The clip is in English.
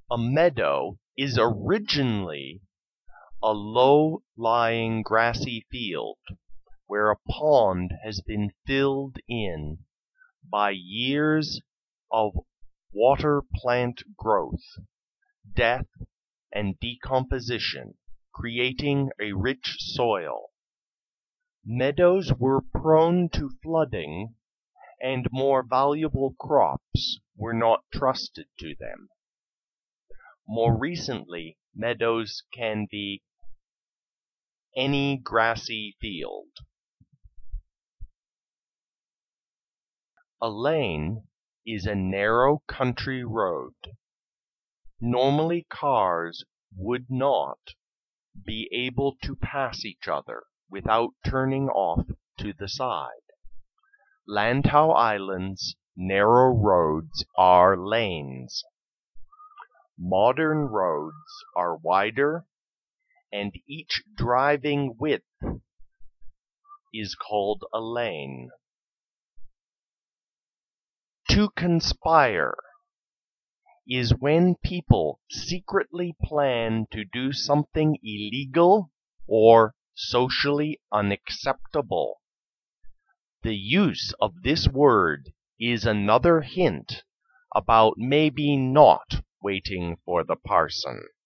A meadow is originally a low-lying grassy field where a pond has been filled in by years of water plant growth, death, and decomposition, creating a rich soil. Meadows were prone to flooding, and more valuable crops were not trusted to them. More recently, meadows can be any grassy field. A lane is a narrow country road. Normally cars would not be able to pass each other without turning off to the side. Lantau Island's narrow roads are lanes. Modern roads are wider, and each driving width is called a lane. To conspire is when people secretly plan to do something illegal or socially unacceptable. The use of this word is another hint about maybe not waiting for the parson.